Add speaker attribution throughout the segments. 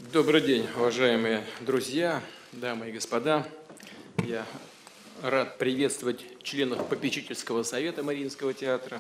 Speaker 1: Добрый день, уважаемые друзья, дамы и господа. Я рад приветствовать членов попечительского совета Мариинского театра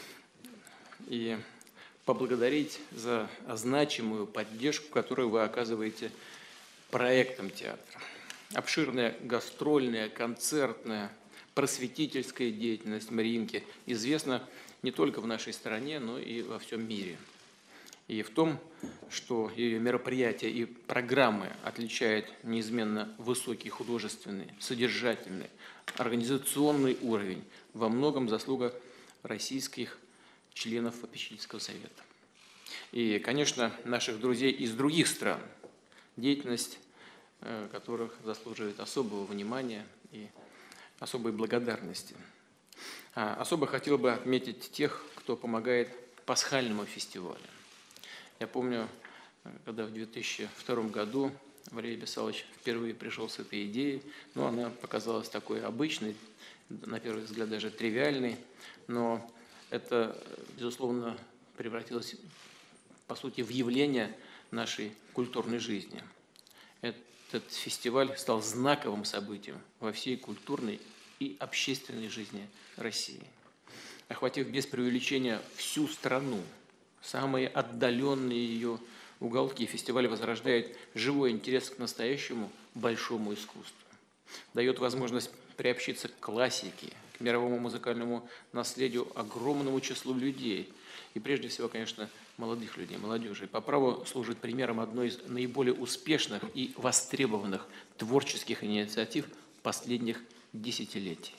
Speaker 1: и поблагодарить за значимую поддержку, которую вы оказываете проектам театра. Обширная гастрольная, концертная, просветительская деятельность Мариинки известна не только в нашей стране, но и во всем мире. И в том, что ее мероприятия и программы отличают неизменно высокий художественный, содержательный, организационный уровень, во многом заслуга российских членов попечительского совета. И, конечно, наших друзей из других стран, деятельность которых заслуживает особого внимания и особой благодарности. Особо хотел бы отметить тех, кто помогает пасхальному фестивалю. Я помню, когда в 2002 году Валерий Бесалович впервые пришел с этой идеей, но она показалась такой обычной, на первый взгляд даже тривиальной, но это, безусловно, превратилось, по сути, в явление нашей культурной жизни. Этот фестиваль стал знаковым событием во всей культурной и общественной жизни России, охватив без преувеличения всю страну. Самые отдаленные ее уголки фестиваль возрождает живой интерес к настоящему большому искусству, дает возможность приобщиться к классике, к мировому музыкальному наследию огромному числу людей, и прежде всего, конечно, молодых людей, молодежи. И по праву служит примером одной из наиболее успешных и востребованных творческих инициатив последних десятилетий.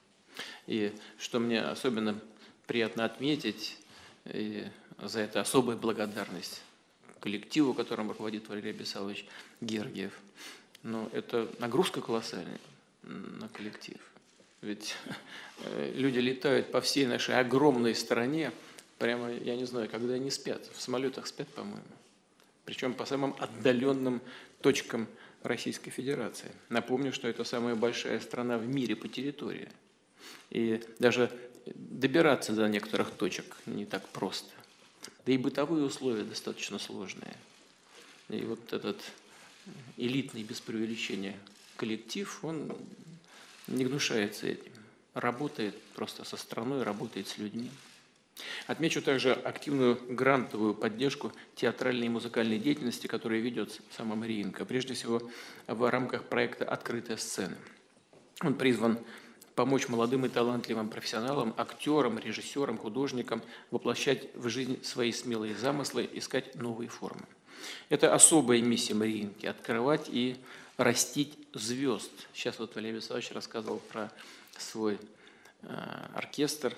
Speaker 1: И что мне особенно приятно отметить, и за это особая благодарность коллективу, которым руководит Валерий Бесалович Гергиев. Но это нагрузка колоссальная на коллектив. Ведь люди летают по всей нашей огромной стране, прямо, я не знаю, когда они спят. В самолетах спят, по-моему. Причем по самым отдаленным точкам Российской Федерации. Напомню, что это самая большая страна в мире по территории. И даже добираться до некоторых точек не так просто. Да и бытовые условия достаточно сложные. И вот этот элитный, без преувеличения, коллектив, он не гнушается этим. Работает просто со страной, работает с людьми. Отмечу также активную грантовую поддержку театральной и музыкальной деятельности, которая ведет сама Мариинка, прежде всего в рамках проекта «Открытая сцена». Он призван помочь молодым и талантливым профессионалам, актерам, режиссерам, художникам воплощать в жизнь свои смелые замыслы, искать новые формы. Это особая миссия Мариинки – открывать и растить звезд. Сейчас вот Валерий Вячеславович рассказывал про свой оркестр,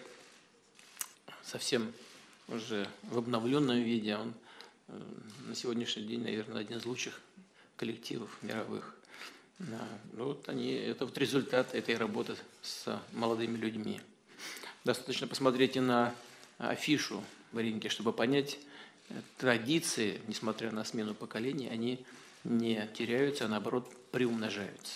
Speaker 1: совсем уже в обновленном виде. Он на сегодняшний день, наверное, один из лучших коллективов мировых. Да, ну вот это вот результат этой работы с молодыми людьми. Достаточно посмотреть и на афишу Мариинки, чтобы понять, традиции, несмотря на смену поколений, они не теряются, а наоборот приумножаются.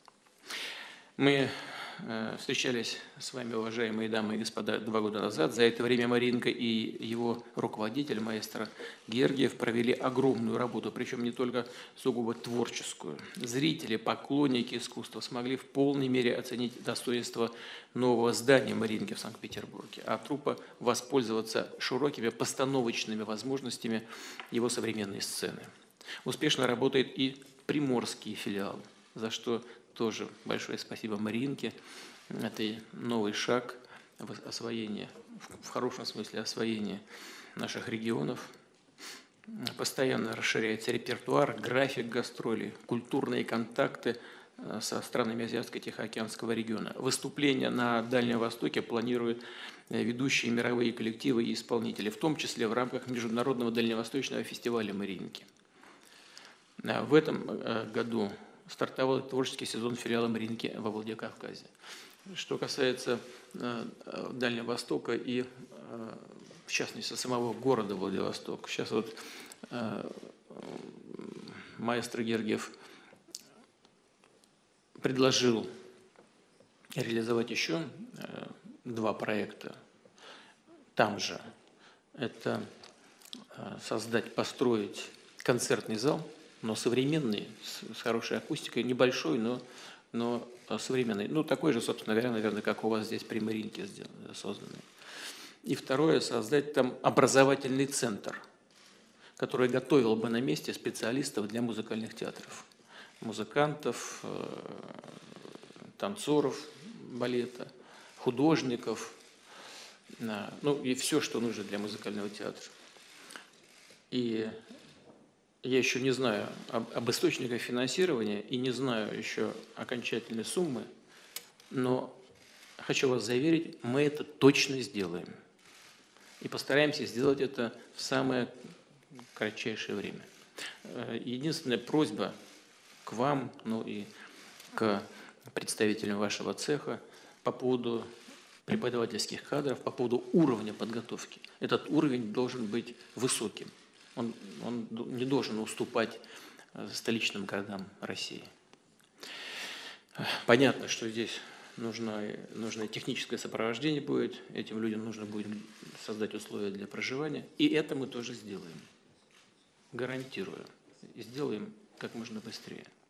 Speaker 1: Мы встречались с вами, уважаемые дамы и господа, 2 года назад. За это время Мариинка и его руководитель, маэстро Гергиев, провели огромную работу, причем не только сугубо творческую. Зрители, поклонники искусства смогли в полной мере оценить достоинство нового здания Мариинки в Санкт-Петербурге, а труппа воспользоваться широкими постановочными возможностями его современной сцены. Успешно работает и приморский филиал, за что тоже большое спасибо Мариинке. Это новый шаг в освоении, в хорошем смысле освоения наших регионов. Постоянно расширяется репертуар, график гастролей, культурные контакты со странами Азиатско-Тихоокеанского региона. Выступления на Дальнем Востоке планируют ведущие мировые коллективы и исполнители, в том числе в рамках Международного дальневосточного фестиваля Мариинки. В этом году стартовал творческий сезон филиала Мариинки во Владикавказе. Что касается Дальнего Востока и, в частности, самого города Владивосток. Сейчас вот маэстро Гергиев предложил реализовать еще 2 проекта там же. Это построить концертный зал но современный, с хорошей акустикой, небольшой, но современный. Ну, такой же, собственно говоря, наверное, как у вас здесь при Мариинке созданный. И второе, создать там образовательный центр, который готовил бы на месте специалистов для музыкальных театров. Музыкантов, танцоров балета, художников, ну и все, что нужно для музыкального театра. И я еще не знаю об источниках финансирования и не знаю еще окончательной суммы, но хочу вас заверить, мы это точно сделаем. И постараемся сделать это в самое кратчайшее время. Единственная просьба к вам, ну и к представителям вашего цеха по поводу преподавательских кадров, по поводу уровня подготовки. Этот уровень должен быть высоким. Он не должен уступать столичным городам России. Понятно, что здесь нужно техническое сопровождение будет, этим людям нужно будет создать условия для проживания, и это мы тоже сделаем, гарантирую, и сделаем как можно быстрее.